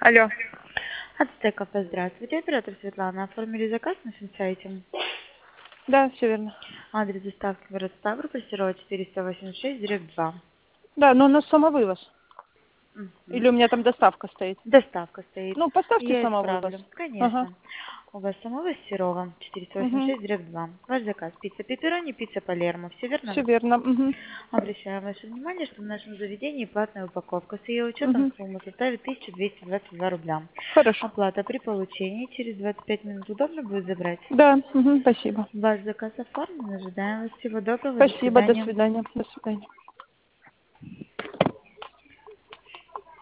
Алло. Ацтеков, здравствуйте. Оператор Светлана. Оформили заказ на нашем сайте. Да, все верно. Адрес доставки город Ставрополь, Серова 486, директ 2. Да, но на самовывоз. Или у Мгм. меня там доставка стоит? Доставка стоит. Ну, поставьте Я самовывоз. исправлю. Ага. Конечно. У вас самого Серова Угу. 486, директ 2. Ваш заказ. Пицца пепперони, пицца палермо. Все Все верно? верно. Угу. Обращаю ваше внимание, что в нашем заведении платная упаковка. С ее учетом Угу. сумма составит 1222 рубля. Хорошо. Оплата при получении через 25 минут удобно будет забрать? Да, угу. Спасибо. Ваш заказ оформлен. Ожидаем вас. Всего доброго. До Спасибо, до свидания. свидания. До свидания.